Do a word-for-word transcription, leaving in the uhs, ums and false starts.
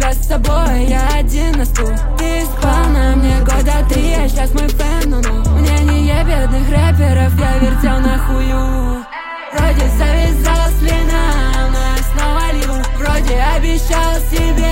тебя с собой, я один на стул. Ты спал на мне года три, а сейчас мой фэн, ну ну. Мне не е бедных рэперов, я вертел на хую. Вроде завязал с Лином, но я снова лью. Вроде обещал себе